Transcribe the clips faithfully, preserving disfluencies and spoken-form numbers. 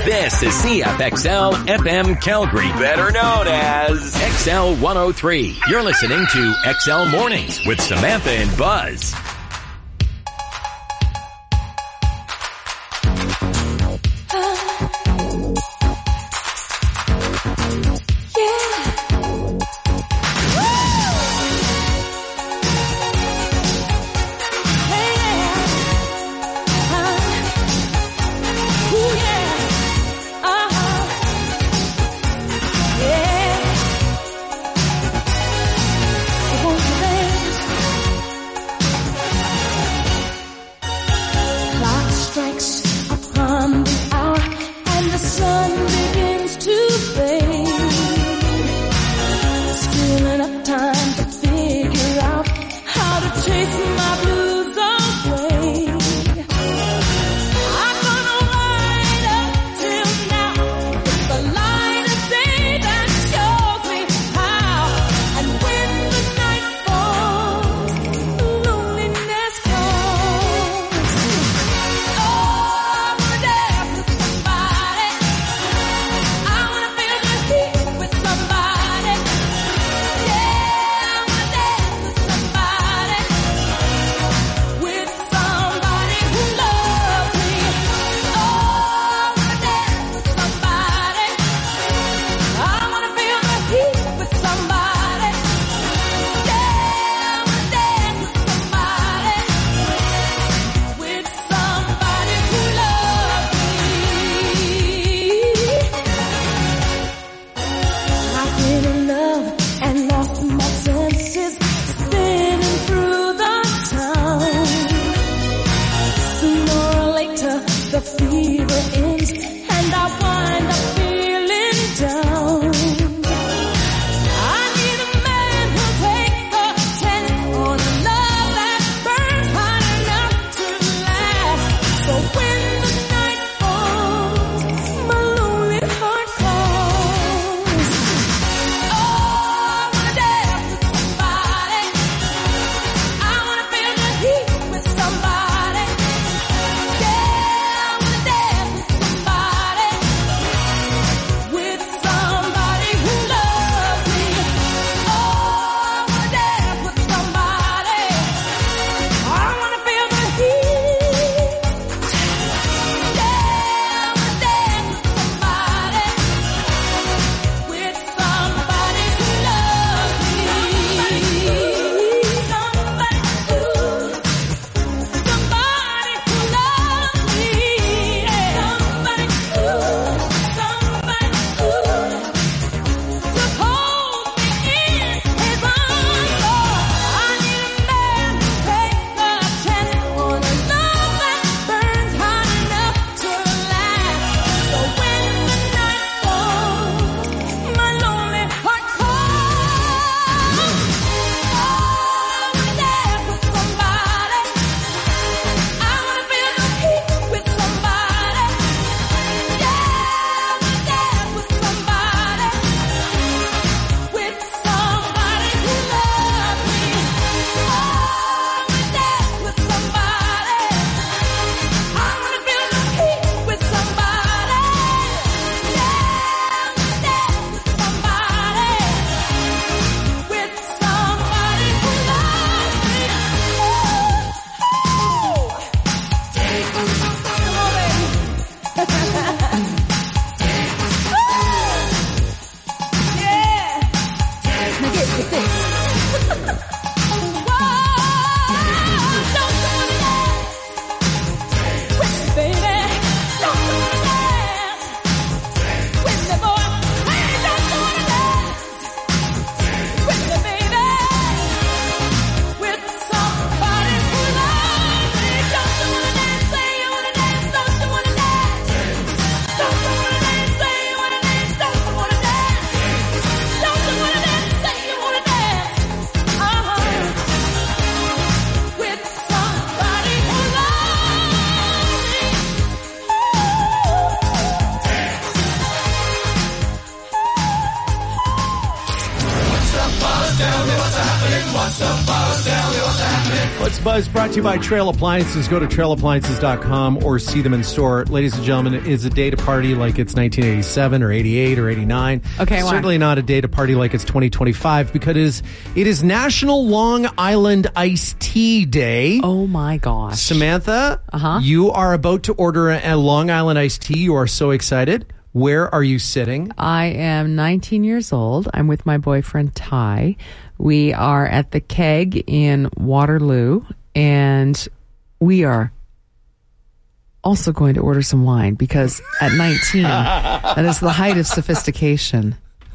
This is C F X L F M Calgary, better known as X L one oh three. You're listening to X L Mornings with Samantha and Buzz. Somebody, Buzz brought to you by Trail Appliances. Go to trail appliances dot com or see them in store. Ladies and gentlemen, is a day to party like it's nineteen eighty-seven or eighty-eight or eighty-nine. Okay, why? Certainly not a day to party like it's twenty twenty-five because it is, it is National Long Island Iced Tea Day. Oh my gosh. Samantha, Uh-huh. you are about to order a, a Long Island Iced Tea. You are so excited. Where are you sitting? I am nineteen years old. I'm with my boyfriend, Ty. We are at the Keg in Waterloo, and we are also going to order some wine because at nineteen, that is the height of sophistication.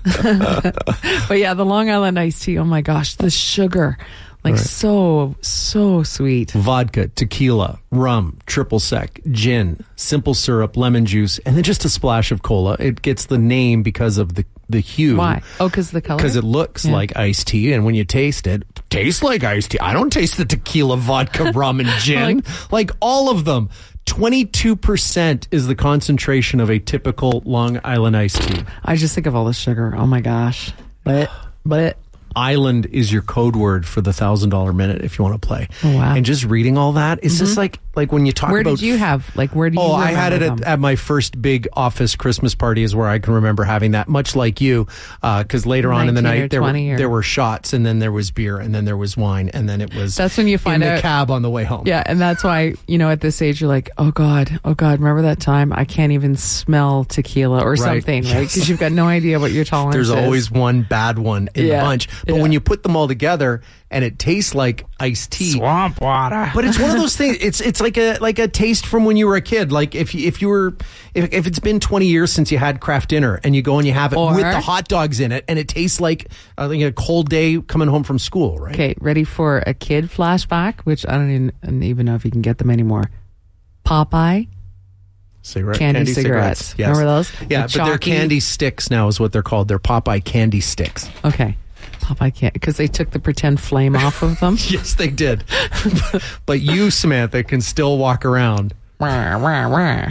But yeah, the Long Island iced tea, oh my gosh, the sugar, like Right. so, so sweet. Vodka, tequila, rum, triple sec, gin, simple syrup, lemon juice, and then just a splash of cola. It gets the name because of the, the hue. Why? Oh, because the color? Because it looks Yeah. like iced tea, and when you taste it, it tastes like iced tea. I don't taste the tequila, vodka, rum, and gin. like, like all of them. twenty-two percent is the concentration of a typical Long Island iced tea. I just think of all the sugar. Oh my gosh. But, but. Island is your code word for the one thousand dollars minute if you want to play. Oh, wow. And just reading all that, it's just like like when you talk Where about... did you have, like, where do you Oh, I had it remember at, them? at my first big office Christmas party is where I can remember having that, much like you, because later on in the nineteen or night there were, twenty or- there were shots, and then there was beer, and then there was wine, and then it was That's when you find in the out- cab on the way home. Yeah, and that's why, you know, at this age, you're like, oh God, oh God, remember that time? I can't even smell tequila or Right. something, right? Because you've got no idea what your tolerance There's is. always one bad one in Yeah. the bunch. But Yeah. when you put them all together and it tastes like iced tea. Swamp water. But it's one of those things. It's it's like a like a taste from when you were a kid. Like if you, if you were if, if it's been twenty years since you had Kraft dinner and you go and you have it Or- with the hot dogs in it and it tastes like I think a cold day coming home from school, right? Okay, ready for a kid flashback, which I don't even, I don't even know if you can get them anymore. Popeye Cigarette, candy, cigarettes. Yes. Remember those? Yeah, The but they're chalky- candy sticks now is what they're called. They're Popeye candy sticks. Okay. Popeye can't, because they took the pretend flame off of them. Yes, they did. But you, Samantha, can still walk around Wah, wah, wah.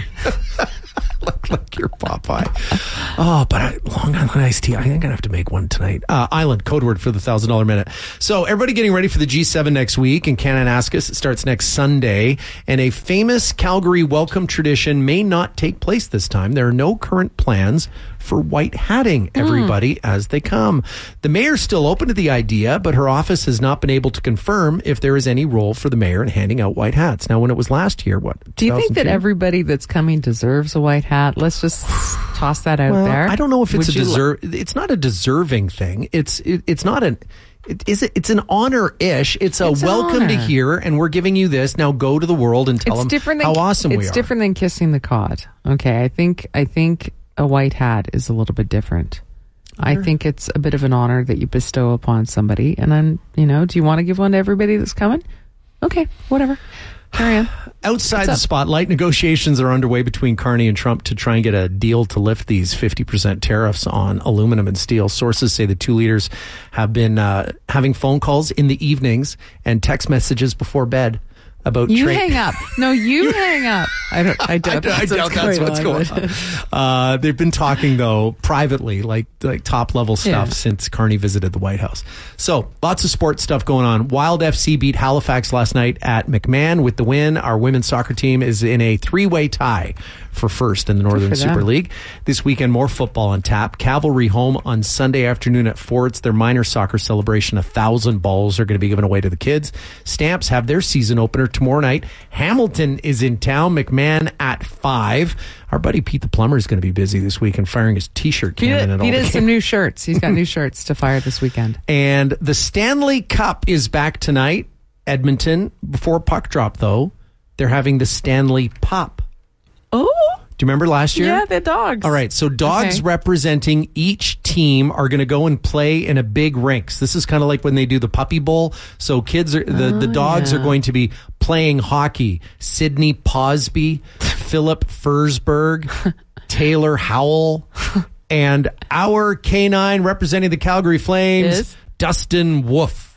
like, like you're Popeye. Oh, but I, Long Island iced tea. I think I'm going to have to make one tonight. Uh, Island, code word for the one thousand dollars minute. So everybody getting ready for the G seven next week in Kananaskis. It starts next Sunday. And a famous Calgary welcome tradition may not take place this time. There are no current plans for white hatting everybody as they come. The mayor's still open to the idea, but her office has not been able to confirm if there is any role for the mayor in handing out white hats. Now, when it was last year, what? Do you think that two thousand two? everybody that's coming deserves a white hat? Let's just toss that out Well, there. I don't know if it's Would a you li- deserve. It's not a deserving thing. It's it, it's not an. It, is it, it's an honor-ish. It's a It's an welcome to honor. here, and we're giving you this. Now go to the world and tell It's them different than, how awesome it's we are. different than kissing the cod. Okay, I think I think a white hat is a little bit different. I think it's a bit of an honor that you bestow upon somebody, and then you know, do you want to give one to everybody that's coming? Okay, whatever. Carry on. Outside What's the up? spotlight, negotiations are underway between Carney and Trump to try and get a deal to lift these fifty percent tariffs on aluminum and steel. Sources say the two leaders have been uh, having phone calls in the evenings and text messages before bed about You trade. hang up. No, you hang up. I don't. I doubt, I that's, doubt what's that's going what's on, going but- on. Uh, they've been talking though privately, like like top level stuff, Yeah. since Carney visited the White House. So lots of sports stuff going on. Wild F C beat Halifax last night at McMahon with the win. Our women's soccer team is in a three way tie for first in the Northern for them. Super League. This weekend, more football on tap. Cavalry home on Sunday afternoon at four. It's their minor soccer celebration. A thousand balls are going to be given away to the kids. Stamps have their season opener tomorrow night. Hamilton is in town. McMahon at five. Our buddy Pete the Plumber is going to be busy this weekend firing his T-shirt He cannon did, at all he the did games. some new shirts. He's got new shirts to fire this weekend. And the Stanley Cup is back tonight. Edmonton. Before puck drop, though, they're having the Stanley Pop. Oh, Do you remember last year? yeah, the dogs. All right, so dogs Okay. representing each team are going to go and play in a big rinks. This is kind of like when they do the Puppy Bowl. So kids are the, the dogs yeah. are going to be playing hockey. Sidney Posby, Philip Forsberg, Taylor Howell, and our canine representing the Calgary Flames, Is? Dustin Wolf.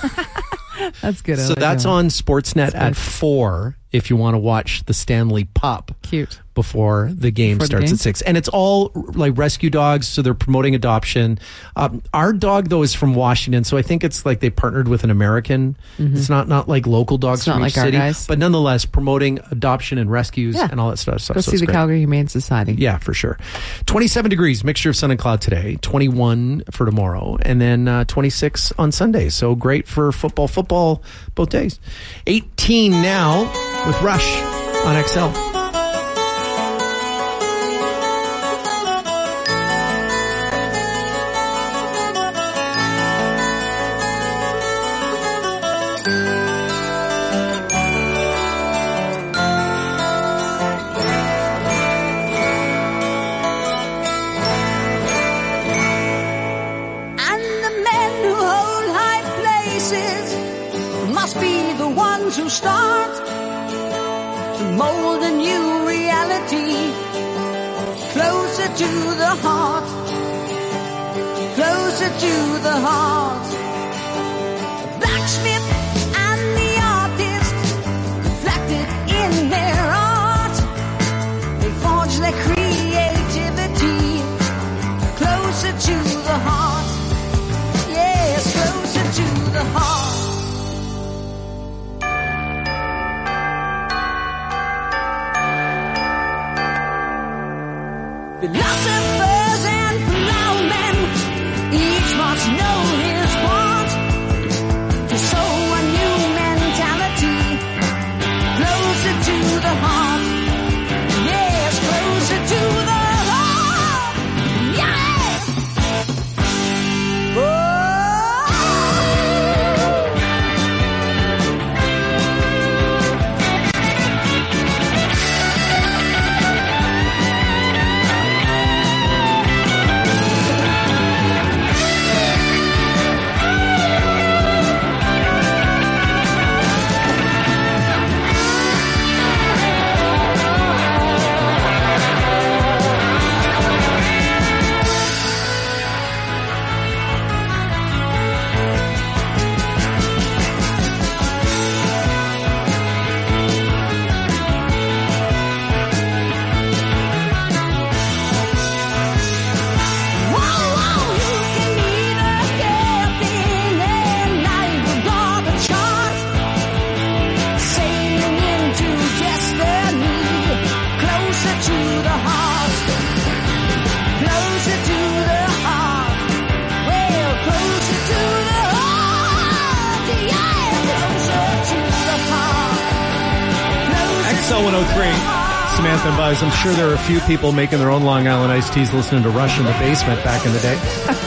That's good. I So like that's that. on Sportsnet at good. four if you want to watch the Stanley Pop. Cute. before the game Before the starts game? at six. And it's all like rescue dogs, so they're promoting adoption. Um, our dog, though, is from Washington, so I think it's like they partnered with an American. Mm-hmm. It's not, not like local dogs It's from not each like our city, guys. but nonetheless promoting adoption and rescues Yeah. and all that stuff. stuff Go so see it's the great. Calgary Humane Society. Yeah, for sure. twenty-seven degrees, mixture of sun and cloud today, twenty-one for tomorrow, and then uh, twenty-six on Sunday. So great for football, football both days. eighteen now with Rush on X L. To start to mold a new reality, closer to the heart, closer to the heart. The blacksmith and the artist reflected in their art. They forged their creativity closer to the heart. Yes, closer to the heart. Philosophers and plowmen, each must know his part to sow a new mentality, closer to the heart. Yes, closer to the heart. Yeah. Oh. one oh three, Samantha and Buzz. I'm sure there are a few people making their own Long Island iced teas listening to Rush in the basement back in the day.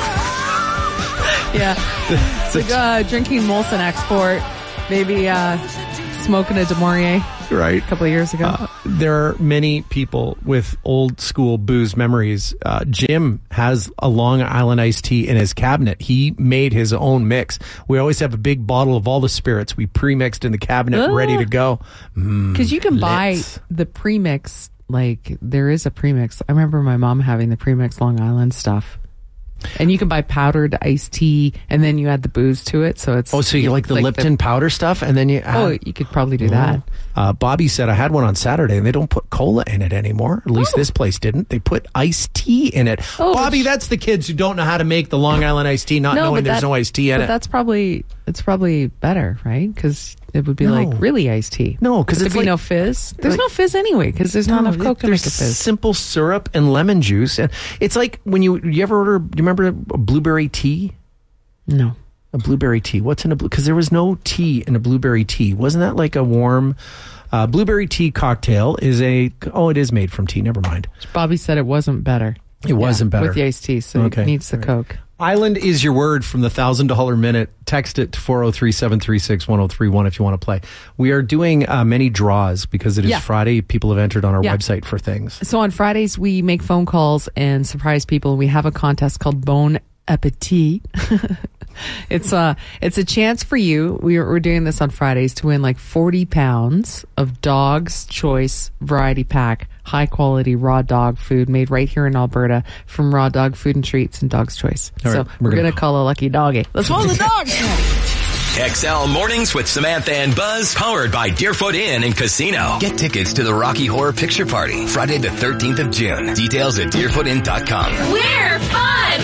Yeah. It's like uh, drinking Molson Export, maybe uh, smoking a De Maurier Right. a couple of years ago. Uh, there are many people with old school booze memories. Uh, Jim has a Long Island iced tea in his cabinet. He made his own mix. We always have a big bottle of all the spirits we pre-mixed in the cabinet, Ah. ready to go. Because you can buy let's- the premix, like there is a premix. I remember my mom having the premix Long Island stuff. And you can buy powdered iced tea, and then you add the booze to it. So it's Oh, so you like the Lipton powder stuff, and then you add... Oh, you could probably do that. Uh, Bobby said, I had one on Saturday, and they don't put cola in it anymore. At least Oh. this place didn't. They put iced tea in it. Oh, Bobby, which- that's the kids who don't know how to make the Long Island iced tea, not knowing but there's that- no iced tea in but it. that's probably it's probably better, right? Because it would be No. like really iced tea. No, 'cause There'd it's be like- no fizz. There's like- no fizz anyway because there's not No, enough Coke to there's make a fizz. simple syrup and lemon juice. And it's like when you, you ever order, do you remember a blueberry tea? No. A blueberry tea. What's in a blue? Because there was no tea in a blueberry tea. Wasn't that like a warm uh, blueberry tea cocktail? Is a oh, it is made from tea. Never mind. Bobby said it wasn't better. It wasn't better with the iced tea, so Okay. it needs the All right. Coke. Island is your word from the thousand dollar minute. Text it to four oh three, seven three six, one oh three one if you want to play. We are doing uh, many draws because it is Yeah. Friday. People have entered on our Yeah. website for things. So on Fridays we make phone calls and surprise people. We have a contest called Bon Appetit. It's a it's a chance for you. We're we're doing this on Fridays to win like forty pounds of Dog's Choice Variety Pack, high quality raw dog food made right here in Alberta from Raw Dog Food and Treats and Dog's Choice. All so right, we're, we're gonna, gonna- call a lucky doggy. Let's roll the dogs. X L Mornings with Samantha and Buzz, powered by Deerfoot Inn and Casino. Get tickets to the Rocky Horror Picture Party, Friday the thirteenth of June. Details at deerfoot inn dot com. We're fun!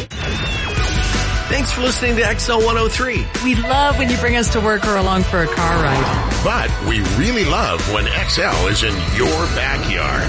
Thanks for listening to X L one oh three. We love when you bring us to work or along for a car ride. But we really love when X L is in your backyard.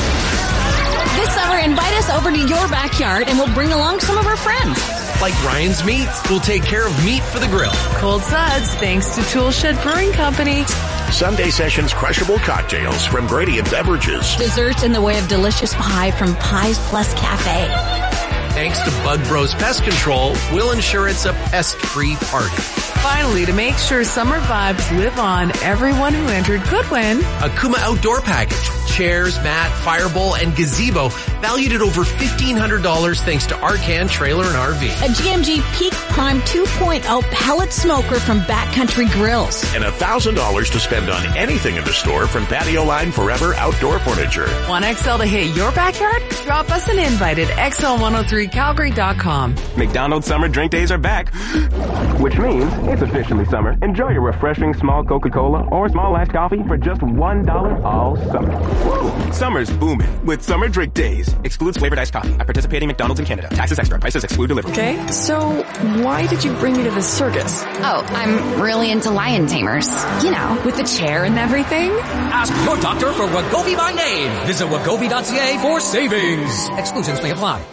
This summer, invite us over to your backyard and we'll bring along some of our friends. Like Ryan's Meat, we'll take care of meat for the grill. Cold Suds, thanks to Toolshed Brewing Company. Sunday Sessions crushable cocktails from Gradient Beverages. Desserts in the way of delicious pie from Pies Plus Cafe. Thanks to Bug Bros Pest Control, we'll ensure it's a pest-free party. Finally, to make sure summer vibes live on, everyone who entered could win a Kuma Outdoor Package. Chairs, mat, firebowl, and gazebo valued at over fifteen hundred dollars thanks to Arcan Trailer and R V. A G M G Peak Prime two point oh pellet smoker from Backcountry Grills. And one thousand dollars to spend on anything in the store from Patio Line Forever Outdoor Furniture. Want X L to hit your backyard? Drop us an invite at X L one oh three calgary dot com. McDonald's summer drink days are back, which means it's officially summer. Enjoy your refreshing small Coca-Cola or small iced coffee for just one dollar all summer. Woo! Summer's booming with summer drink days. Excludes flavored iced coffee at participating McDonald's in Canada. Taxes extra. Prices exclude delivery. Okay, so why did you bring me to the circus? Oh, I'm really into lion tamers. You know, with the chair and everything. Ask your doctor for Wegovy by name. Visit wegovy dot c a for savings. Exclusions may apply.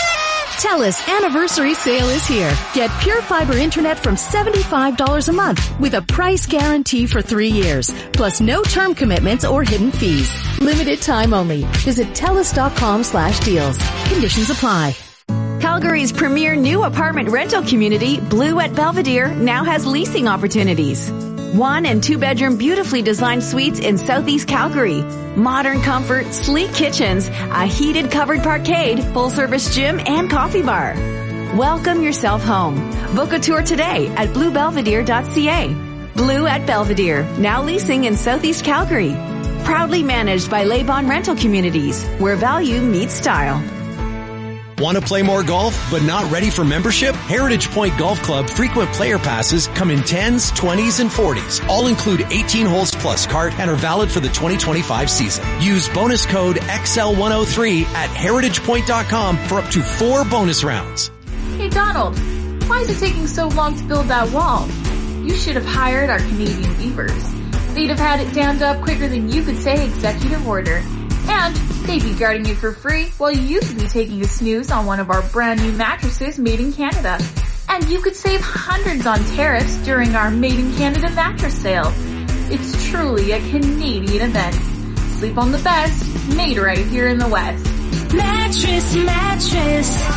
TELUS anniversary sale is here. Get Pure Fiber Internet from seventy-five dollars a month with a price guarantee for three years, plus no term commitments or hidden fees. Limited time only. Visit TELUS.com slash deals. Conditions apply. Calgary's premier new apartment rental community, Blue at Belvedere, now has leasing opportunities. One and two bedroom beautifully designed suites in Southeast Calgary. Modern comfort, sleek kitchens, a heated covered parkade, full service gym, and coffee bar. Welcome yourself home. Book a tour today at blue belvedere dot c a. Blue at Belvedere, now leasing in Southeast Calgary. Proudly managed by Laybon Rental Communities, where value meets style. Want to play more golf, but not ready for membership? Heritage Point Golf Club frequent player passes come in tens, twenties, and forties. All include eighteen holes plus cart and are valid for the twenty twenty-five season. Use bonus code X L one oh three at heritage point dot com for up to four bonus rounds. Hey Donald, why is it taking so long to build that wall? You should have hired our Canadian beavers. They'd have had it dammed up quicker than you could say executive order. And they'd be guarding it for free while you could be taking a snooze on one of our brand new mattresses made in Canada. And you could save hundreds on tariffs during our Made in Canada mattress sale. It's truly a Canadian event. Sleep on the best, made right here in the West. Mattress, mattress.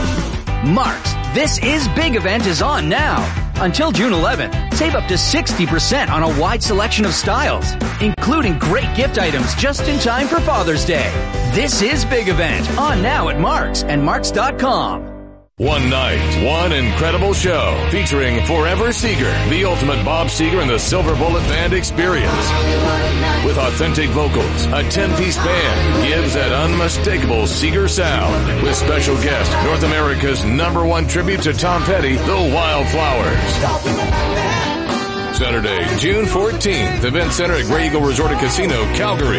Marks, This Is Big event is on now. Until June eleventh, save up to sixty percent on a wide selection of styles, including great gift items just in time for Father's Day. This Is Big event on now at Marks and marks dot com. One night, one incredible show featuring Forever Seeger, the ultimate Bob Seger and the Silver Bullet Band experience. With authentic vocals, a ten-piece band gives that unmistakable Seeger sound. With special guest, North America's number one tribute to Tom Petty, the Wildflowers. Saturday, June fourteenth, Event Center at Grey Eagle Resort and Casino, Calgary.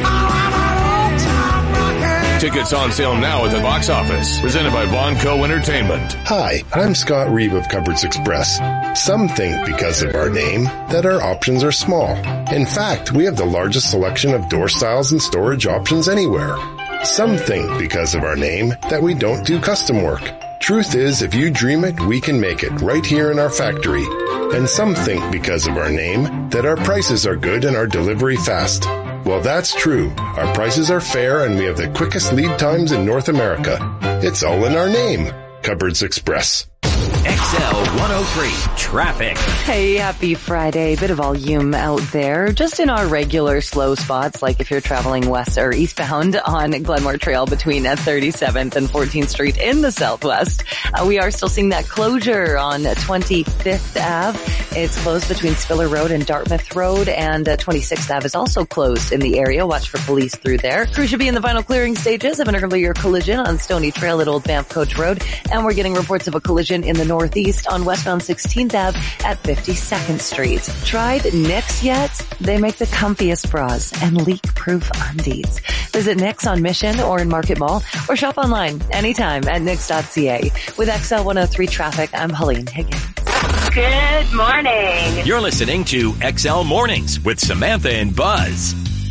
Tickets on sale now at the box office. Presented by Von Co. Entertainment. Hi, I'm Scott Reeve of Cupboards Express. Some think because of our name that our options are small. In fact, we have the largest selection of door styles and storage options anywhere. Some think because of our name that we don't do custom work. Truth is, if you dream it, we can make it right here in our factory. And some think because of our name that our prices are good and our delivery fast. Well, that's true. Our prices are fair and we have the quickest lead times in North America. It's all in our name. Cupboards Express. X L one oh three Traffic. Hey, happy Friday. Bit of volume out there. Just in our regular slow spots, like if you're traveling west or eastbound on Glenmore Trail between thirty-seventh and fourteenth Street in the southwest. Uh, we are still seeing that closure on twenty-fifth Avenue. It's closed between Spiller Road and Dartmouth Road, and uh, twenty-sixth Avenue is also closed in the area. Watch for police through there. Crew should be in the final clearing stages of an earlier collision on Stony Trail at Old Banff Coach Road, and we're getting reports of a collision in the north Northeast on westbound sixteenth Avenue at fifty-second Street. Tried Knix yet? They make the comfiest bras and leak-proof undies. Visit Knix on Mission or in Market Mall or shop online anytime at knix dot c a. With X L one oh three Traffic, I'm Helene Higgins. Good morning. You're listening to X L Mornings with Samantha and Buzz.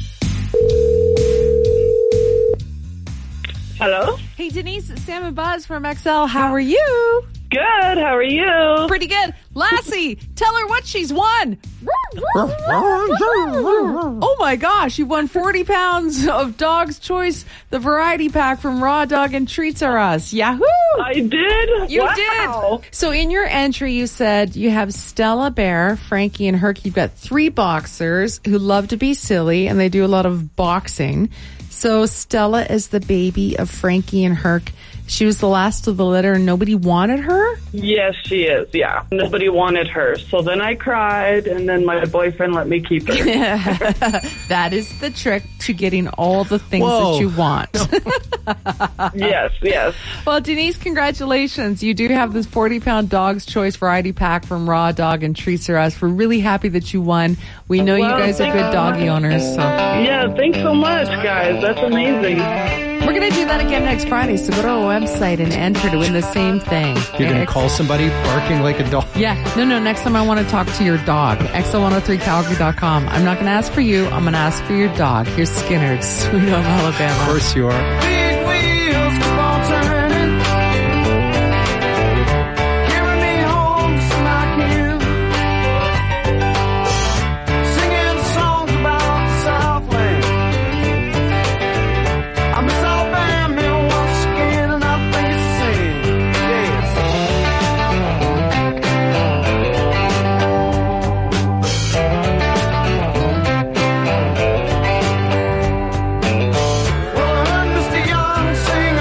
Hello? Hey, Denise, it's Sam and Buzz from X L. How are you? Good. How are you? Pretty good. Lassie, tell her what she's won. Oh my gosh, you won forty pounds of Dog's Choice, the variety pack from Raw Dog and Treats R Us. Yahoo! I did? You Wow. did. So in your entry, you said you have Stella Bear, Frankie, and Herc. You've got three boxers who love to be silly, and they do a lot of boxing. So Stella is the baby of Frankie and Herc. She was the last of the litter and nobody wanted her? Yes, she is, yeah. Nobody wanted her. So then I cried, and then my boyfriend let me keep her. That is the trick to getting all the things Whoa. that you want. Yes, yes. Well, Denise, congratulations. You do have this forty-pound Dog's Choice variety pack from Raw Dog and Treats R Us. We're really happy that you won. We know Well, you guys are thank good you. doggy owners. So Yeah, thanks so much, guys. That's amazing. we're going to do that again next Friday. So go to our website and enter to win the same thing. You're going to call somebody barking like a dog. Yeah. No, no. Next time I want to talk to your dog. X L one oh three Calgary dot com. I'm not going to ask for you. I'm going to ask for your dog. Here's Skinner, Sweet Home Alabama. Of course you are. Big wheels keep on turning, carry me home to my kin, singing songs about the Southland. I miss Alabama once again, and I think it's the same. Well, I heard Mister Young sing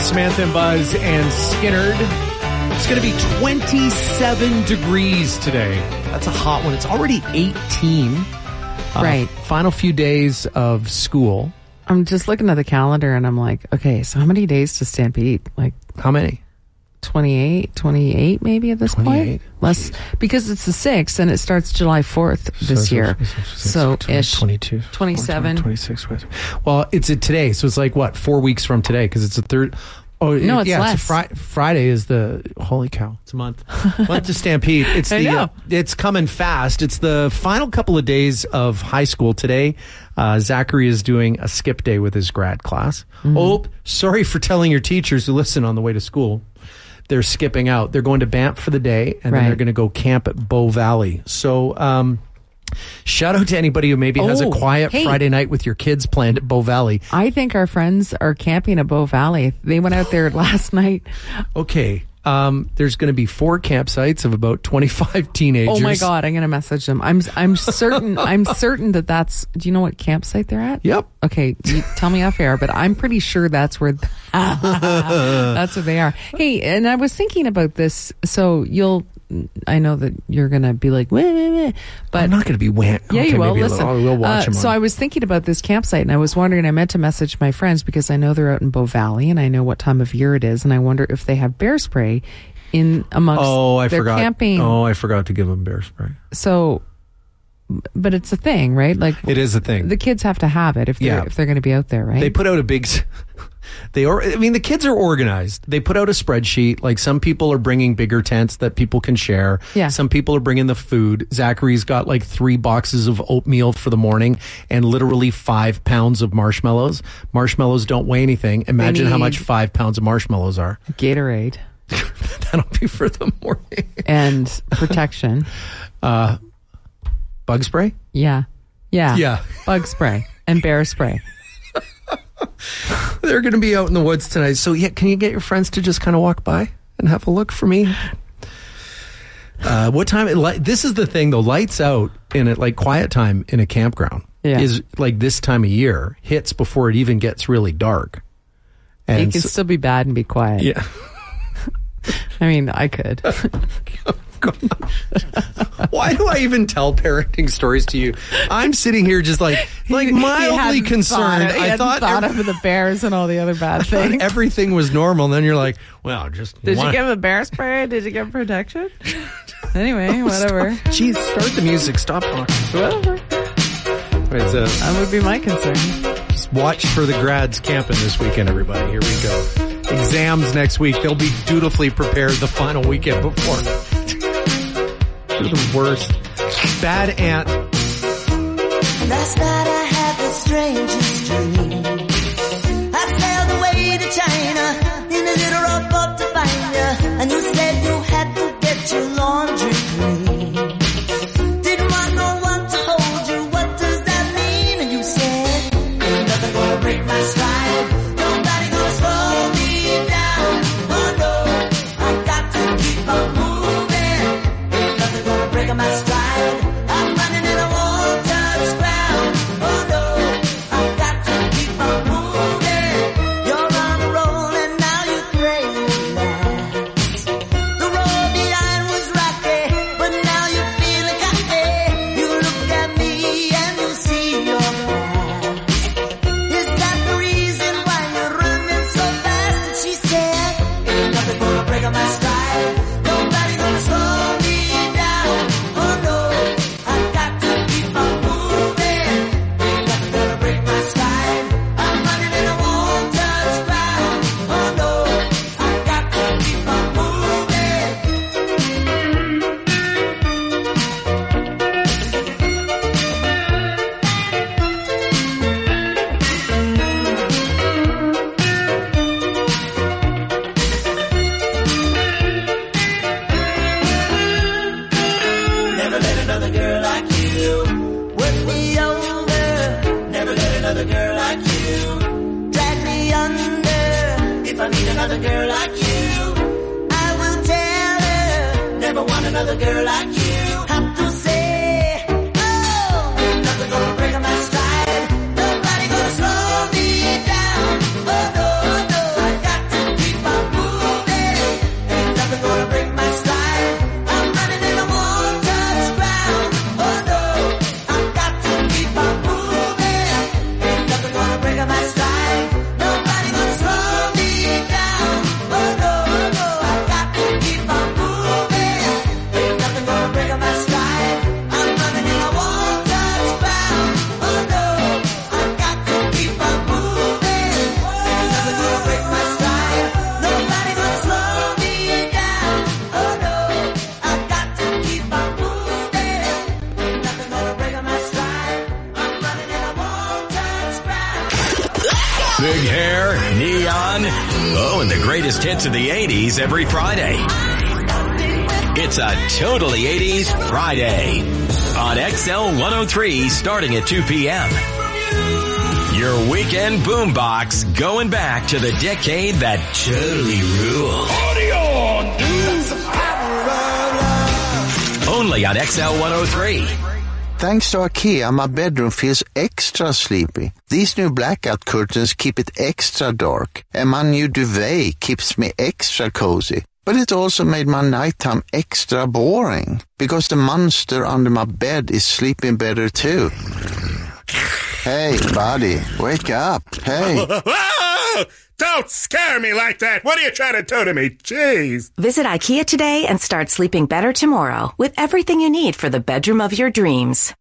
Samantha and Buzz and Skinnerd. It's going to be twenty-seven degrees today. That's a hot one. It's already eighteen. Right. Uh, final few days of school. I'm just looking at the calendar and I'm like, okay, so how many days to Stampede? Like, how many? twenty-eight, twenty-eight maybe at this twenty-eight. point? Less, because it's the sixth and it starts July fourth this so, year. So, So, ish. twenty-two. twenty-seven. twenty-six. Well, it's a today, so it's like what, four weeks from today, because it's a third. Oh, No, it's yeah, less. It's a fri- Friday is the, holy cow, it's a month. Month to Stampede. It's I the, know. uh, it's coming fast. It's the final couple of days of high school today. Uh, Zachary is doing a skip day with his grad class. Mm-hmm. Oh, sorry for telling your teachers who listen on the way to school. They're skipping out. They're going to Banff for the day, and Right. then they're going to go camp at Bow Valley. So, um, shout out to anybody who maybe has a Oh, quiet hey. Friday night with your kids planned at Bow Valley. I think our friends are camping at Bow Valley. They went out there last night. Okay. Um, there's going to be four campsites of about twenty-five teenagers. Oh my God, I'm going to message them. I'm I'm certain I'm certain that that's, do you know what campsite they're at? Yep. Okay, you tell me off air, but I'm pretty sure that's where that's where they are. Hey, and I was thinking about this, so you'll I know that you're going to be like, wah, wah, wah, but I'm not going to be wham. yeah, okay, you will. maybe a Listen, little- oh, we'll watch uh, them so on- I was thinking about this campsite, and I was wondering. I meant to message my friends because I know they're out in Bow Valley, and I know what time of year it is, and I wonder if they have bear spray in amongst Oh, I their forgot. camping. Oh, I forgot to give them bear spray. So, but it's a thing, right? Like It is a thing. the kids have to have it if they're Yeah. if they're going to be out there, right? They put out a big. s- They are. I mean, the kids are organized. They put out a spreadsheet. Like some people are bringing bigger tents that people can share. Yeah. Some people are bringing the food. Zachary's got like three boxes of oatmeal for the morning and literally five pounds of marshmallows. Marshmallows don't weigh anything. Imagine how need- much five pounds of marshmallows are. Gatorade That'll be for the morning. and protection. Uh, bug spray. Yeah, yeah, Yeah. Bug spray and bear spray. They're going to be out in the woods tonight. So, yeah, can you get your friends to just kind of walk by and have a look for me? Uh, what time? It li- this is the thing, though. Lights out in it, like quiet time in a campground, Yeah. is like this time of year hits before it even gets really dark. You And can so- still be bad and be quiet. yeah. I mean, I could. Why do I even tell parenting stories to you? I'm sitting here just like like He mildly hadn't concerned. Thought, he I hadn't thought, thought ev- of the bears and all the other bad I thought things. everything was normal. And then you're like, well, just Did wanna- you give him a bear spray? Did you give him protection? Anyway, whatever. Jeez, start the music. Stop talking. Whatever. It's, uh, That would be my concern. Just watch for the grads camping this weekend, everybody. Here we go. Exams next week. They'll be dutifully prepared the final weekend before. They're the worst. Bad aunt. Last night I had the strangest dream. I sailed away to China in a little rowboat to find you, and you said you had to get your laundry clean. Didn't want no one to hold you. What does that mean? And you said, ain't nothing gonna break my stride. Nobody gonna slow me down. Oh no, I got to keep on moving. Ain't nothing gonna break my stride. I'm running and I won't touch ground. Oh no, I got to keep on moving. You're on a roll and now you pray relax. The road behind was rocky, but now you're feeling cocky. You look at me and you see your past. Is that the reason why you're running so fast? And she said, ain't nothing gonna break my stride. Nobody gonna slow me down. Oh no, I got to keep on moving. Ain't nothing gonna break my stride. I'm running and I won't touch ground. Oh no, I got to keep on moving. Never let another girl like you work me over. Never let another girl like you drag me under. If I meet another girl like you, I will tell her. Never want another girl like you. Have to say, oh, ain't nothing gonna break my stride. Nobody gonna slow me down. Oh no, no, I got to Big hair, neon, oh, and the greatest hits of the eighties every Friday. It's a totally eighties Friday on X L one oh three starting at two p.m. Your weekend boombox going back to the decade that totally ruled. Only on X L one oh three. Thanks to IKEA, my bedroom feels extra sleepy. These new blackout curtains keep it extra dark, and my new duvet keeps me extra cozy. But it also made my nighttime extra boring, because the monster under my bed is sleeping better too. Hey, buddy, wake up. Hey. Don't scare me like that. What are you trying to do to me? Jeez. Visit IKEA today and start sleeping better tomorrow with everything you need for the bedroom of your dreams.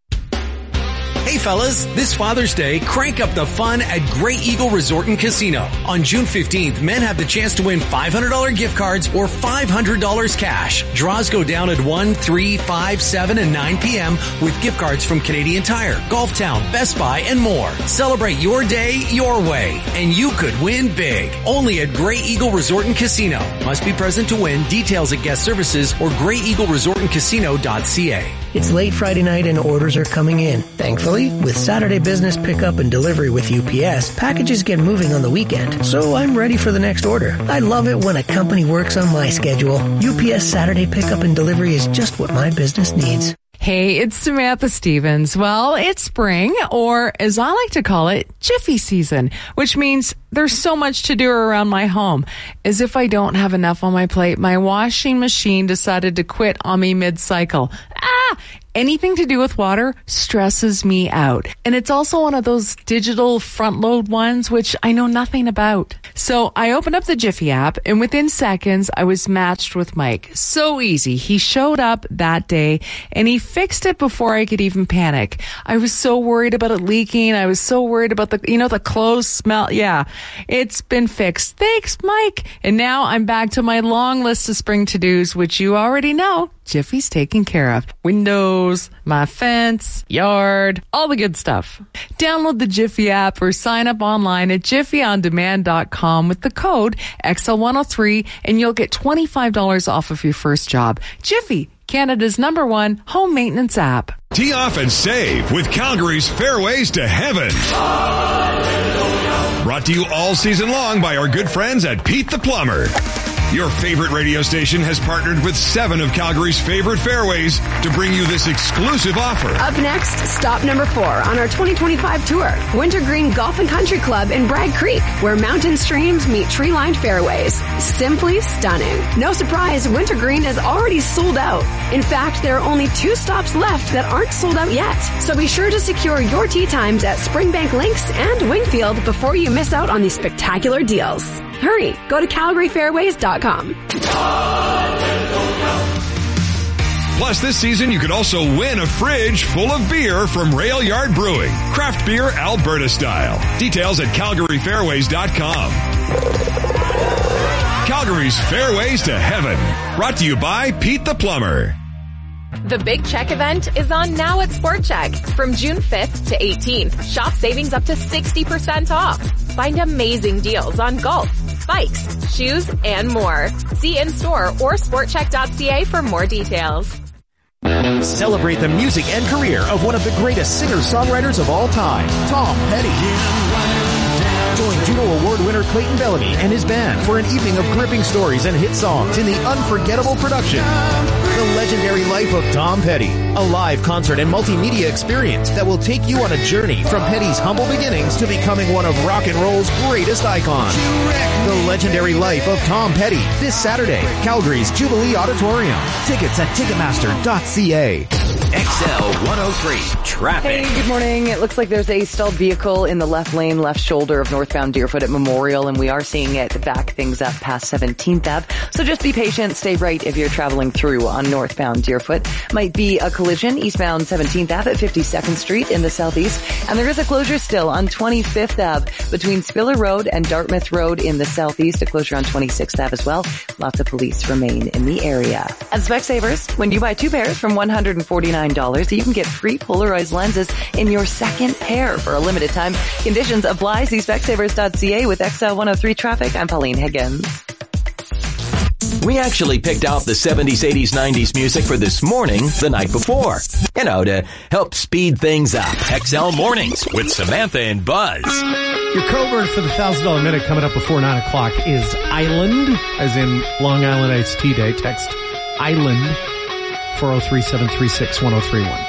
Hey fellas, this Father's Day, crank up the fun at Great Eagle Resort and Casino. On June fifteenth, men have the chance to win five hundred dollars gift cards or five hundred dollars cash. Draws go down at one, three, five, seven, and nine p.m. with gift cards from Canadian Tire, Golf Town, Best Buy, and more. Celebrate your day your way, and you could win big. Only at Great Eagle Resort and Casino. Must be present to win. Details at guest services or great eagle resort and casino dot c a. It's late Friday night and orders are coming in. Thankfully, with Saturday business pickup and delivery with U P S, packages get moving on the weekend, so I'm ready for the next order. I love it when a company works on my schedule. U P S Saturday pickup and delivery is just what my business needs. Hey, it's Samantha Stevens. Well, it's spring, or as I like to call it, Jiffy season, which means there's so much to do around my home. As if I don't have enough on my plate, my washing machine decided to quit on me mid-cycle. Ah! Anything to do with water stresses me out. And it's also one of those digital front load ones, which I know nothing about. So I opened up the Jiffy app, and within seconds, I was matched with Mike. So easy. He showed up that day, and he fixed it before I could even panic. I was so worried about it leaking. I was so worried about the, you know, the clothes smell. Yeah, it's been fixed. Thanks, Mike. And now I'm back to my long list of spring to-dos, which you already know Jiffy's taken care of. Windows, my fence, yard, all the good stuff. Download the Jiffy app or sign up online at jiffy on demand dot com with the code X L one oh three and you'll get twenty-five dollars off of your first job. Jiffy, Canada's number one home maintenance app. Tee off and save with Calgary's Fairways to Heaven. Brought to you all season long by our good friends at Pete the Plumber. Your favorite radio station has partnered with seven of Calgary's favorite fairways to bring you this exclusive offer. Up next, stop number four on our twenty twenty-five tour, Wintergreen Golf and Country Club in Bragg Creek, where mountain streams meet tree-lined fairways. Simply stunning. No surprise, Wintergreen is already sold out. In fact, there are only two stops left that aren't sold out yet. So be sure to secure your tee times at Springbank Links and Wingfield before you miss out on these spectacular deals. Hurry, go to calgary fairways dot com. Plus, this season you could also win a fridge full of beer from Rail Yard Brewing. Craft beer Alberta style. Details at calgary fairways dot com. Calgary's Fairways to Heaven. Brought to you by Pete the Plumber. The Big Check event is on now at Sport Check. From June fifth to eighteenth, shop savings up to sixty percent off. Find amazing deals on golf, bikes, shoes, and more. See in-store or sport check dot c a for more details. Celebrate the music and career of one of the greatest singer-songwriters of all time, Tom Petty. Join Juno Award winner Clayton Bellamy and his band for an evening of gripping stories and hit songs in the unforgettable production, The Legendary Life of Tom Petty, a live concert and multimedia experience that will take you on a journey from Petty's humble beginnings to becoming one of rock and roll's greatest icons. The Legendary Life of Tom Petty, this Saturday, Calgary's Jubilee Auditorium. Tickets at ticketmaster dot c a. X L one oh three traffic. Hey, good morning. It looks like there's a stalled vehicle in the left lane, left shoulder of northbound Deerfoot at Memorial, and we are seeing it back things up past seventeenth Avenue. So just be patient. Stay right if you're traveling through on northbound Deerfoot. Might be a collision eastbound seventeenth Avenue at fifty-second Street in the southeast. And there is a closure still on twenty-fifth Avenue between Spiller Road and Dartmouth Road in the southeast. A closure on twenty-sixth Avenue as well. Lots of police remain in the area. At Specsavers, when you buy two pairs from one hundred forty-nine ninety-nine dollars. You can get free polarized lenses in your second pair for a limited time. Conditions apply. See specsavers dot c a with X L one oh three traffic. I'm Pauline Higgins. We actually picked out the seventies, eighties, nineties music for this morning the night before. You know, to help speed things up. X L Mornings with Samantha and Buzz. Your code word for the one thousand dollars minute coming up before nine o'clock is Island, as in Long Island Iced Tea Day. Text Island four oh three, seven three six, one oh three one.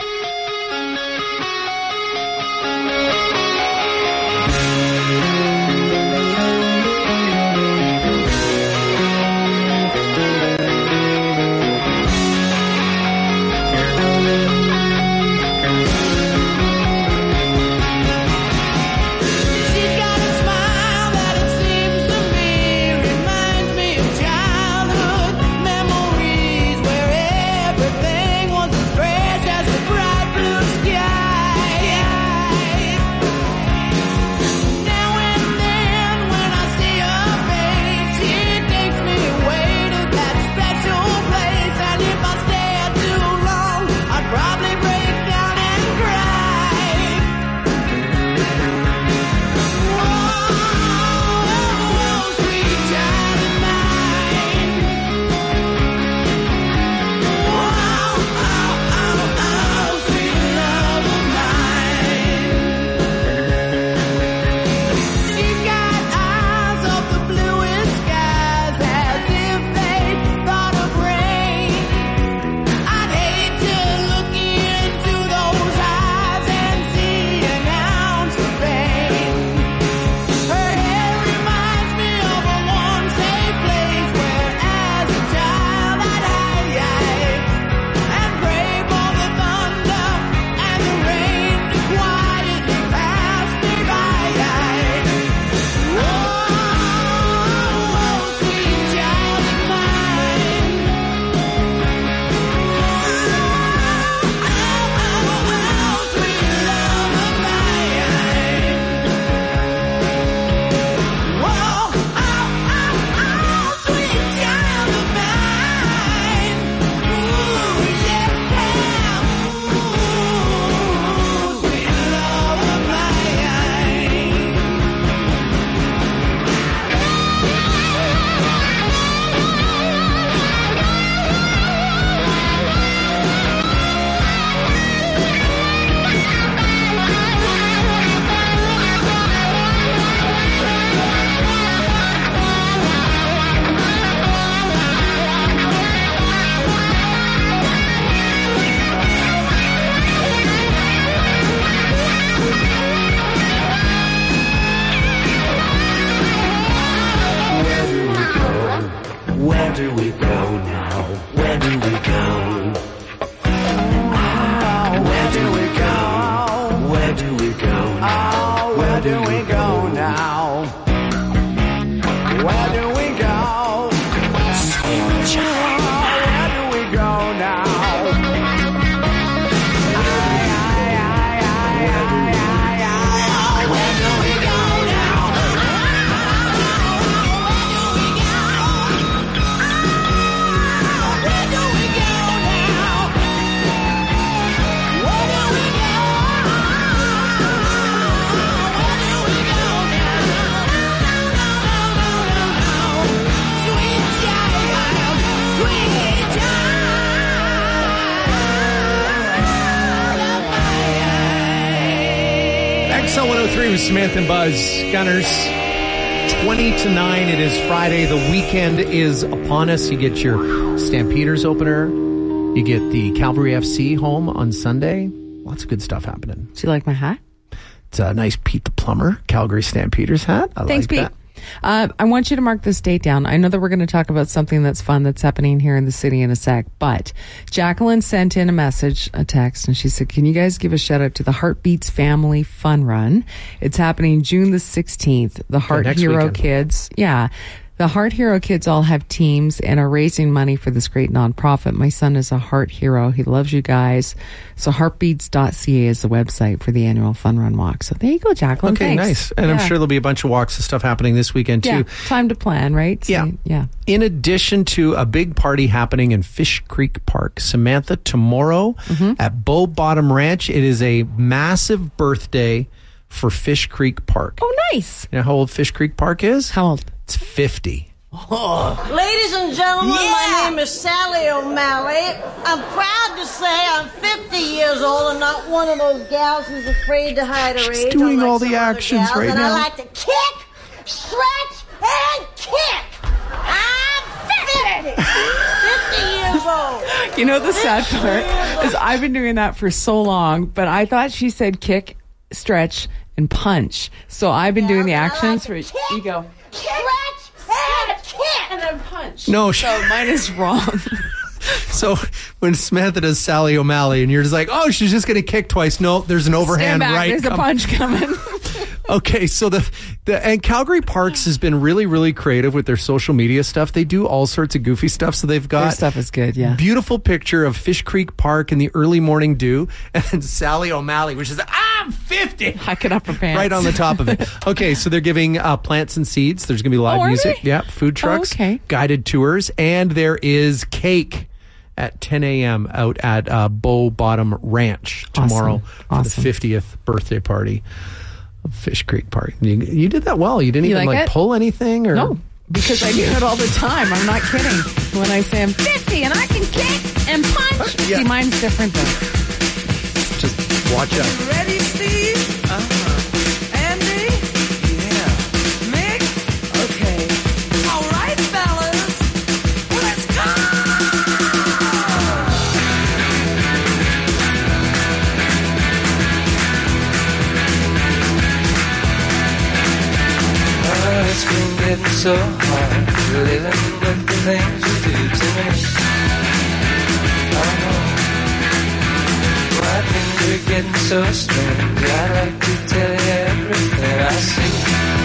X L one oh three with Samantha and Buzz. Gunners, twenty to nine. It is Friday. The weekend is upon us. You get your Stampeders opener. You get the Calvary F C home on Sunday. Lots of good stuff happening. Do you like my hat? It's a nice Pete the Plumber Calgary Stampeders hat. I Thanks, like Pete. that. Uh, I want you to mark this date down. I know that we're going to talk about something that's fun that's happening here in the city in a sec, but Jacqueline sent in a message, a text, and she said, can you guys give a shout out to the Heartbeats Family Fun Run? It's happening June the sixteenth. The Heart next Hero weekend. Kids. Yeah. The Heart Hero kids all have teams and are raising money for this great nonprofit. My son is a Heart Hero. He loves you guys. So heartbeats dot c a is the website for the annual Fun Run Walk. So there you go, Jacqueline. Okay, Thanks. nice. And Yeah. I'm sure there'll be a bunch of walks and stuff happening this weekend, too. Yeah, time to plan, right? So, Yeah. Yeah. In addition to a big party happening in Fish Creek Park, Samantha, tomorrow Mm-hmm. at Bow Bottom Ranch, it is a massive birthday for Fish Creek Park. Oh, nice. You know how old Fish Creek Park is? How old? It's fifty. Ladies and gentlemen, my name is Sally O'Malley. I'm proud to say I'm fifty years old and not one of those gals who's afraid to hide her age. doing unlike all the some other actions gals, right and now. I like to kick, stretch, and kick. I'm fifty. fifty years old. You know, the sad part is I've been doing that for so long, but I thought she said kick, stretch, and punch. So I've been doing the actions for, you go, Stretch and kick. and then punch. No, So mine is wrong. So when Samantha does Sally O'Malley and you're just like, oh, she's just going to kick twice. No, there's an overhand Stand back, right. there's a come- punch coming. Okay, so the, the and Calgary Parks has been really, really creative with their social media stuff. They do all sorts of goofy stuff. So they've got Their stuff is good, yeah. beautiful picture of Fish Creek Park in the early morning dew, and then Sally O'Malley, which is I'm fifty, Hucking up her pants. right on the top of it. Okay, so they're giving uh, plants and seeds. There's going to be live Oh, are music, they? yeah, food trucks, okay. guided tours, and there is cake at ten a.m. out at uh, Bow Bottom Ranch tomorrow Awesome. for Awesome. the fiftieth birthday party of Fish Creek Park. You, you did that well. You didn't You even like like it? pull anything, or No, because I do it all the time. I'm not kidding. When I say I'm fifty and I can kick and punch. Yeah. See, mine's different though. just watch out. Ready, Steve? Uh-huh. Andy? Yeah. Mick? Okay. All right, fellas. Let's go! Oh, it's been getting so hard living with the things you do to me. Oh, my things are getting so strange. I'd like to tell you everything I see.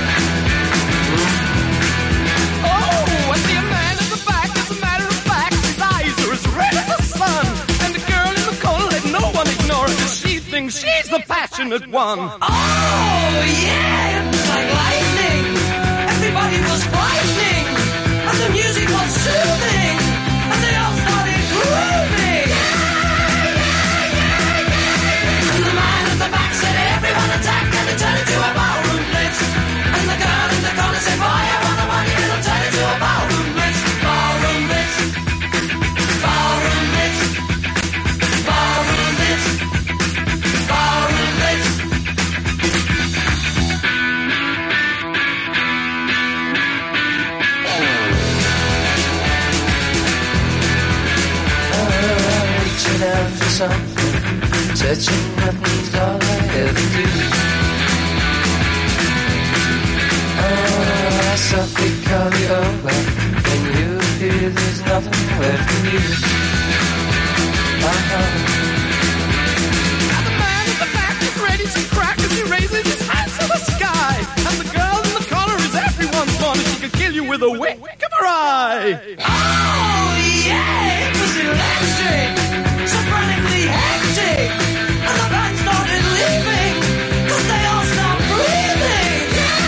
Oh, I see a man in the back. As a matter of fact, his eyes are as red as the sun. And the girl in the corner, let no one ignore her, 'cause she thinks she's the passionate one. Oh, yeah! It was like lightning. Everybody was frightening. And the music was soothing. And they all started grooving. And the man at the back said, everyone attack. And they turned into a ballroom blitz. And the girl in the corner said, fire on the money. And it'll turn into a ballroom blitz. Ballroom blitz. Ballroom blitz. Ballroom blitz. Ballroom blitz. Reaching out for something, touching nothing's all I ever do. Oh, I softly call you over, when you appear there's nothing left for you. Uh-huh. And the man at the back is ready to crack as he raises his hands to the sky. And the girl in the corner is everyone's corner. She can kill you with a wink of her eye. Oh, yeah, it was electric, so frantically hectic, and the band started leaving, 'cause they all stopped breathing.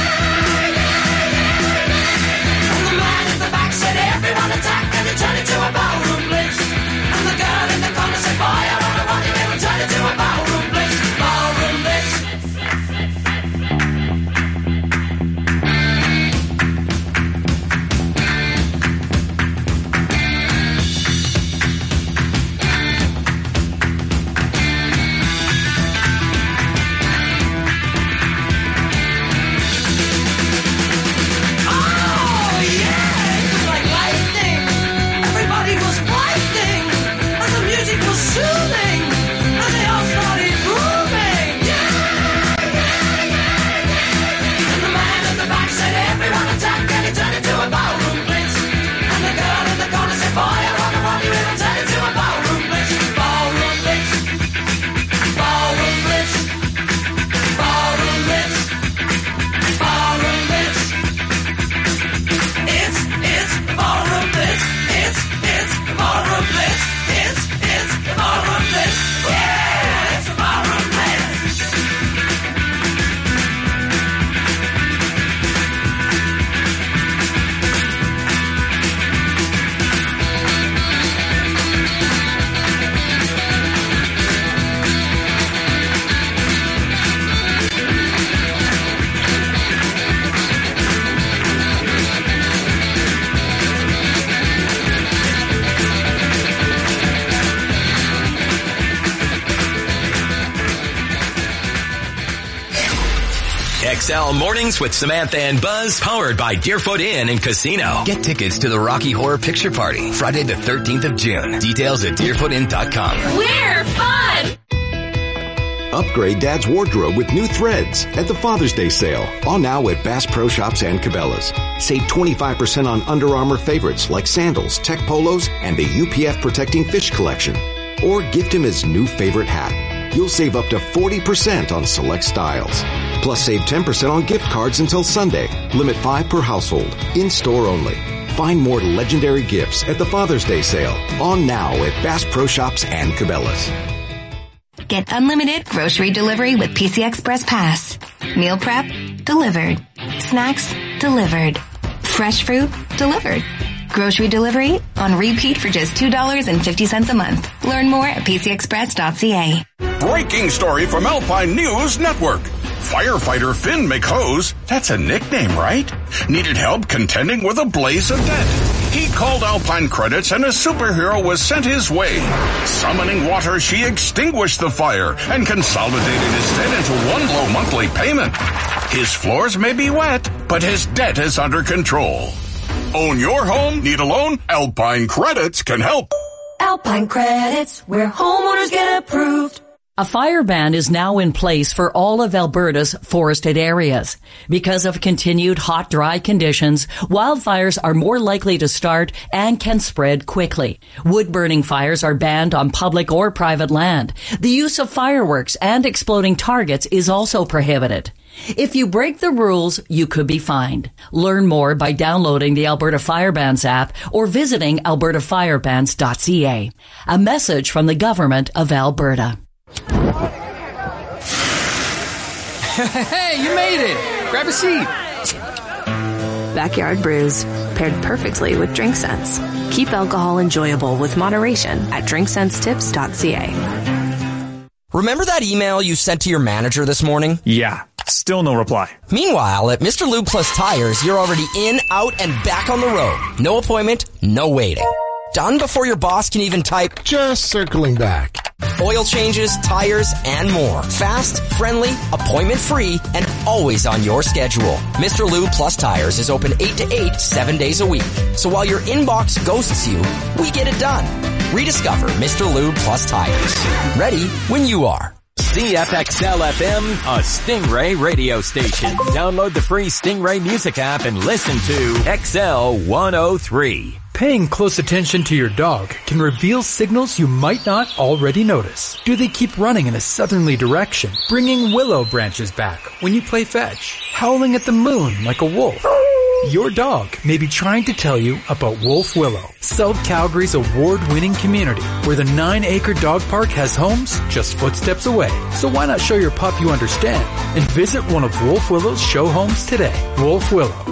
And the man at the back said, everyone attack, and it turned into a ballroom blitz. And the girl in the corner said, fire on the money, they will turn into a ballroom blitz. Ballroom blitz. X L Mornings with Samantha and Buzz, powered by Deerfoot Inn and Casino. Get tickets to the Rocky Horror Picture Party, Friday the thirteenth of June. Details at deerfoot inn dot com. We're fun! Upgrade Dad's wardrobe with new threads at the Father's Day sale. All now at Bass Pro Shops and Cabela's. Save twenty-five percent on Under Armour favorites like sandals, tech polos, and the U P F Protecting Fish Collection. Or gift him his new favorite hat. You'll save up to forty percent on select styles. Plus save ten percent on gift cards until Sunday. Limit five per household. In-store only. Find more legendary gifts at the Father's Day sale. On now at Bass Pro Shops and Cabela's. Get unlimited grocery delivery with P C Express Pass. Meal prep, delivered. Snacks, delivered. Fresh fruit, delivered. Grocery delivery on repeat for just two dollars and fifty cents a month. Learn more at p c express dot c a. Breaking story from Alpine News Network. Firefighter Finn McHose, that's a nickname, right? Needed help contending with a blaze of debt. He called Alpine Credits and a superhero was sent his way. Summoning water, she extinguished the fire and consolidated his debt into one low monthly payment. His floors may be wet, but his debt is under control. Own your home? Need a loan? Alpine Credits can help. Alpine Credits, where homeowners get approved. A fire ban is now in place for all of Alberta's forested areas. Because of continued hot, dry conditions, wildfires are more likely to start and can spread quickly. Wood-burning fires are banned on public or private land. The use of fireworks and exploding targets is also prohibited. If you break the rules, you could be fined. Learn more by downloading the Alberta Fire Bans app or visiting alberta fire bans dot c a. A message from the Government of Alberta. Hey, you made it! Grab a seat. Backyard Brews, paired perfectly with Drink Sense. Keep alcohol enjoyable with moderation at drink sense tips dot c a. Remember that email you sent to your manager this morning? Yeah, still no reply. Meanwhile, at Mister Lube Plus Tires, you're already in, out, and back on the road. No appointment, no waiting. Done before your boss can even type, just circling back. Oil changes, tires, and more. Fast, friendly, appointment-free, and always on your schedule. Mister Lube Plus Tires is open eight to eight, seven days a week. So while your inbox ghosts you, we get it done. Rediscover Mister Lube Plus Tires. Ready when you are. C F X L F M, a Stingray radio station. Download the free Stingray music app and listen to X L one oh three. Paying close attention to your dog can reveal signals you might not already notice. Do they keep running in a southerly direction, bringing willow branches back when you play fetch, howling at the moon like a wolf? Your dog may be trying to tell you about Wolf Willow, South Calgary's award-winning community, where the nine-acre dog park has homes just footsteps away. So why not show your pup you understand and visit one of Wolf Willow's show homes today? Wolf Willow.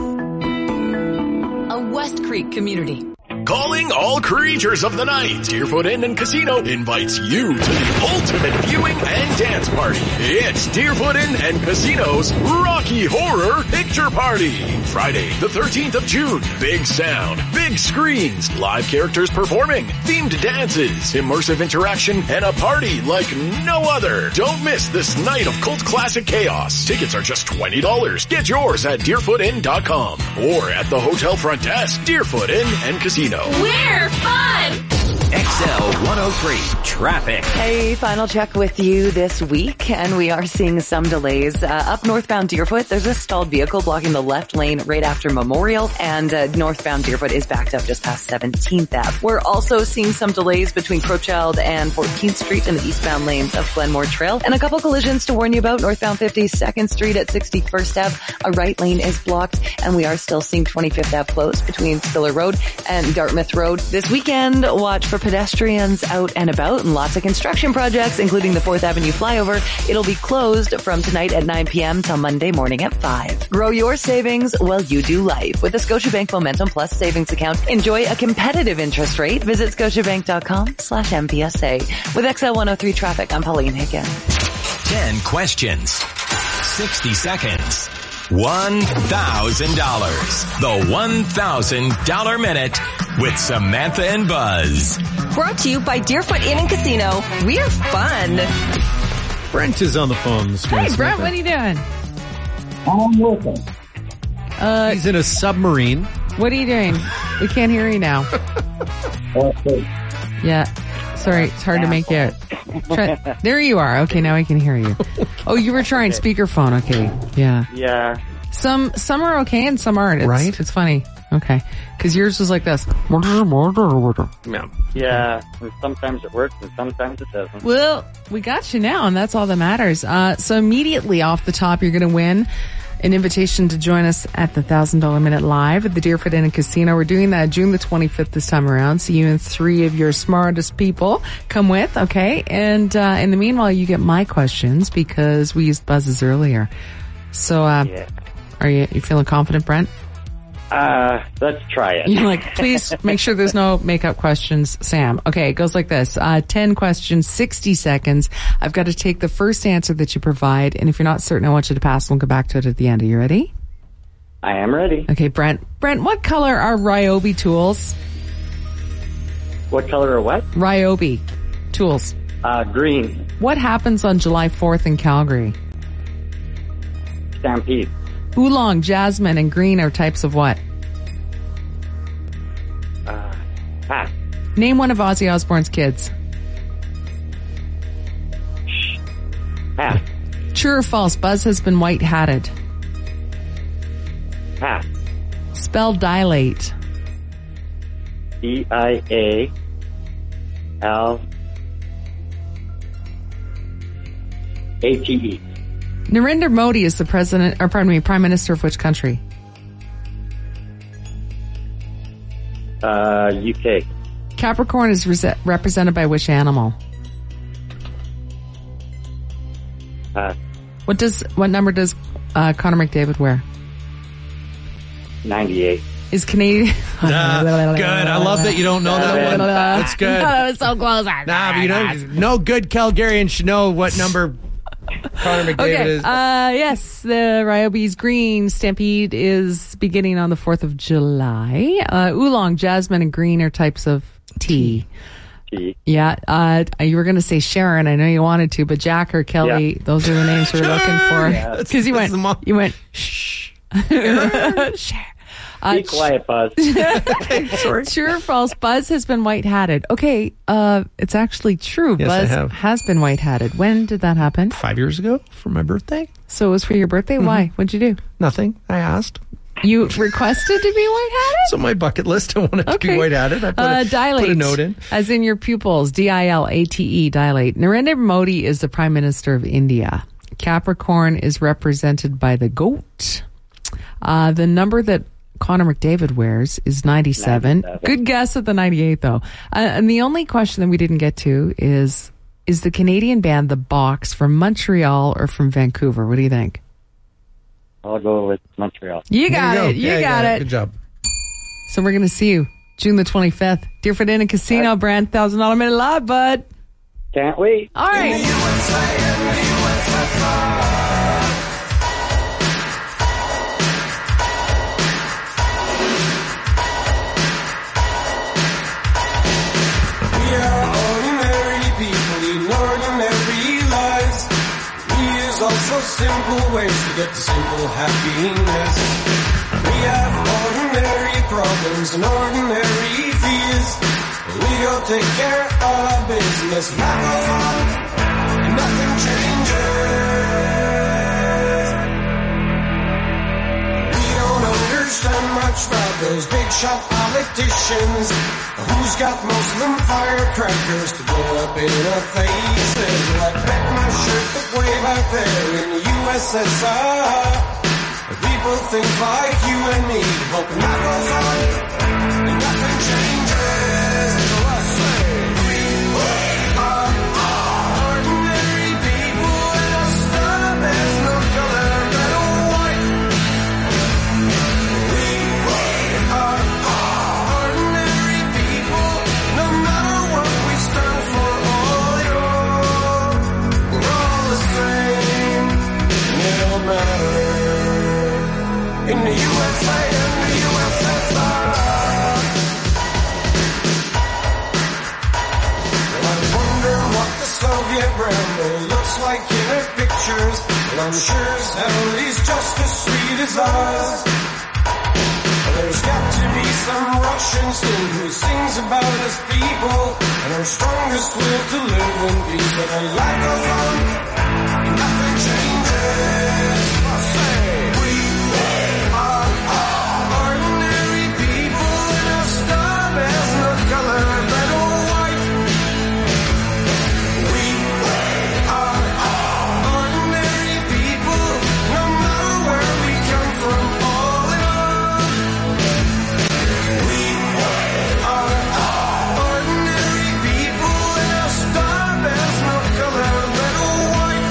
A West Creek community. Calling all creatures of the night. Deerfoot Inn and Casino invites you to the ultimate viewing and dance party. It's Deerfoot Inn and Casino's Rocky Horror Picture Party. Friday, the thirteenth of June. Big sound, big screens, live characters performing, themed dances, immersive interaction, and a party like no other. Don't miss this night of cult classic chaos. Tickets are just twenty dollars. Get yours at deerfoot inn dot com or at the hotel front desk. Deerfoot Inn and Casino. We're fun! X L one oh three traffic. A final check with you this week, and we are seeing some delays. Uh, up northbound Deerfoot, there's a stalled vehicle blocking the left lane right after Memorial, and uh, northbound Deerfoot is backed up just past seventeenth Avenue. We're also seeing some delays between Crowchild and fourteenth Street in the eastbound lanes of Glenmore Trail, and a couple collisions to warn you about. Northbound fifty-second Street at sixty-first Avenue, a right lane is blocked, and we are still seeing twenty-fifth Avenue closed between Spiller Road and Dartmouth Road. This weekend, watch for pedestrians out and about and lots of construction projects, including the fourth Avenue flyover. It'll be closed from tonight at nine p.m. till Monday morning at five. Grow your savings while you do life with the Scotiabank Momentum Plus savings account. Enjoy a competitive interest rate. Visit scotiabank dot com slash M P S A. With X L one oh three traffic, I'm Pauline Higgins. Ten questions. sixty seconds. one thousand dollars. The one thousand dollars Minute with Samantha and Buzz. Brought to you by Deerfoot Inn and Casino. We're fun. Brent is on the phone this morning. Hey, Brent, what are you doing? I'm looking. Uh, He's in a submarine. What are you doing? We can't hear you now. Okay. Yeah. Sorry, it's hard to make you out. Try, there you are. Okay, now I can hear you. Oh, you were trying speakerphone. Okay. Yeah. Yeah. Some some are okay and some aren't. It's, Right? It's funny. Okay. Because yours was like this. Yeah. Yeah. And sometimes it works and sometimes it doesn't. Well, we got you now, and that's all that matters. Uh, so immediately off the top, you're going to win an invitation to join us at the one thousand dollars Minute Live at the Deerfoot Inn and Casino. We're doing that June the twenty-fifth this time around. So you and three of your smartest people come with, okay? And uh, in the meanwhile, you get my questions because we used buzzes earlier. So uh, Yeah. are you you feeling confident, Brent? Uh, let's try it. You're like, please make sure there's no makeup questions, Sam. Okay, it goes like this. Uh, ten questions, sixty seconds. I've got to take the first answer that you provide, and if you're not certain, I want you to pass. We'll go back to it at the end. Are you ready? I am ready. Okay, Brent. Brent, what color are Ryobi tools? What color or what? Ryobi tools. Uh, green. What happens on July fourth in Calgary? Stampede. Oolong, jasmine, and green are types of what? Uh, pass. Name one of Ozzy Osbourne's kids. Pass. True or false, Buzz has been white-hatted. Pass. Spell dilate. D I A L A T E. Narendra Modi is the president, or pardon me, prime minister of which country? Uh, U K. Capricorn is rese- represented by which animal? Pass. What does what number does uh, Connor McDavid wear? ninety-eight. Is Canadian? Ah, good. I love that you don't know that one. That's good. That was so close. Nah, but you don't. No good Calgarian should know what number Connor McDavid Okay. is. Uh, yes, the Ryobi's green stampede is beginning on the fourth of July. Uh, oolong, jasmine, and green are types of tea. Tea. Yeah. Uh, you were going to say Sharon. I know you wanted to, but Jack or Kelly, Yeah. those are the names we we're looking for. Yeah, Because you went, you went, shh. Sharon. Uh, Be quiet, Buzz. Okay, sorry. True or false? Buzz has been white-hatted. Okay, uh, it's actually true. Yes, I Buzz have. has been white-hatted. When did that happen? Five years ago for my birthday. So it was for your birthday? Mm-hmm. Why? What'd you do? Nothing. I asked. You requested to be white-hatted? So my bucket list, I wanted to Okay. be white-hatted. I put, Uh, a, dilate. put a note in. As in your pupils. D I L A T E, dilate. Narendra Modi is the Prime Minister of India. Capricorn is represented by the goat. Uh, the number that Connor McDavid wears is ninety-seven. ninety-seven. Good guess at the ninety-eight, though. Uh, and the only question that we didn't get to is, is the Canadian band The Box from Montreal or from Vancouver? What do you think? I'll go with Montreal. You got There it. you You, go. Yeah, got yeah, it. Good job. So we're going to see you June the twenty-fifth. Deerfoot Inn and Casino, Brand, one thousand dollars Minute Live, bud. Can't wait. All right. We are ordinary people leading ordinary lives. We use also simple ways to get to simple happiness. We have ordinary problems and ordinary fears. We go take care of our business. Life goes on and nothing changes. We don't understand much about those big shot politicians. Who's got most of them firecrackers to blow up in our faces? Like bet my shirt that way back there in the U S S R. People think like you and me, hoping that goes on and nothing changes. So I say, we are ordinary people in a star. There's no color red or white. We are ordinary people, no matter what we stand for or you're. We're all the same, and it don't matter. In the U S A and the U S S R. Well, I wonder what the Soviet Rambo looks like in a picture. pictures, and I'm sure as hell he's just as sweet as ours. There's got to be some Russian still who sings about his people and our strongest will to live in peace. When the light goes on, nothing changes. I say, we are ordinary people in a star bears no color, red or white. We are ordinary people, no matter where we come from. All in all, we are ordinary people in a star bears no color, red or white.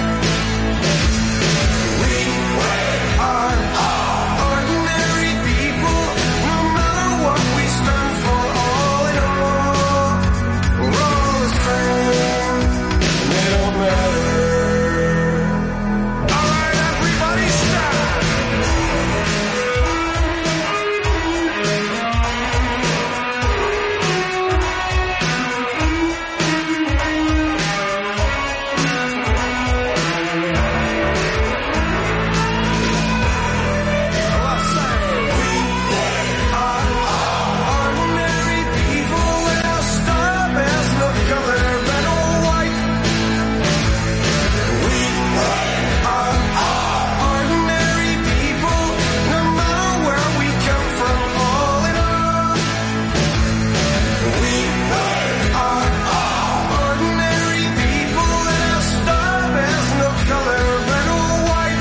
We are ordinary people, no matter what we stand for. All in all, we're all the same, and it don't matter. All right, everybody stand. Ordinary people with a star bears no color, red or white. We are ordinary people, no matter where we come from. All in all, we are ordinary people with a star bears no color, red or white.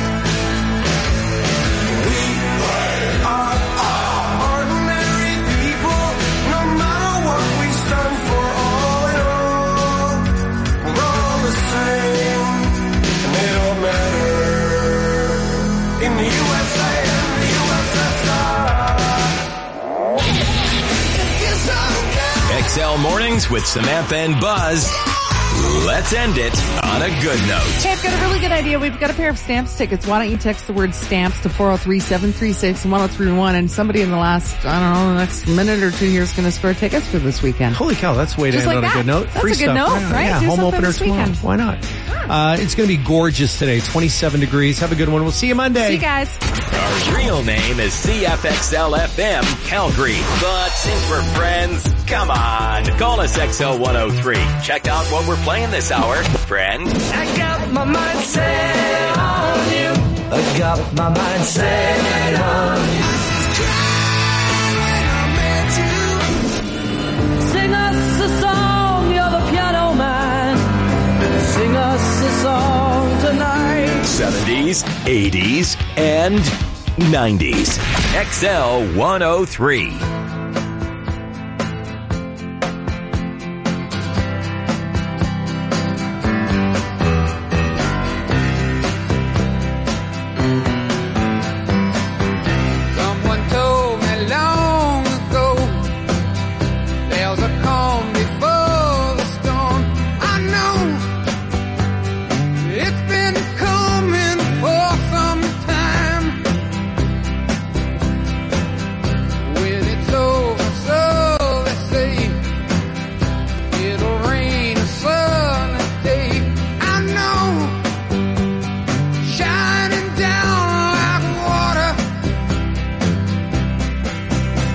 We are ordinary people, no matter what we stand for. All in all, we're all the same, and it don't matter. In the U S A and the U S S R. X L Mornings with Samantha and Buzz. Let's end it on a good note. Hey, I've got a really good idea. We've got a pair of Stamps tickets. Why don't you text the word Stamps to four oh three, seven three six, one oh three one, and somebody in the last, I don't know, the next minute or two here is going to score tickets for this weekend. Holy cow, that's way to Just end like on that. a good note. That's Free a good stuff. note, yeah, right? Yeah, Do home something opener this tomorrow. weekend. Why not? Uh, it's going to be gorgeous today. twenty-seven degrees. Have a good one. We'll see you Monday. See you guys. Our real name is C F X L F M Calgary. But since we're friends, come on. Call us X L one oh three. Check out what we're playing this hour, friend. I got my mind set on you. I got my mind set on you. Sing us a song, you're the piano man. Sing us a song tonight. seventies, eighties, and nineties. X L one oh three.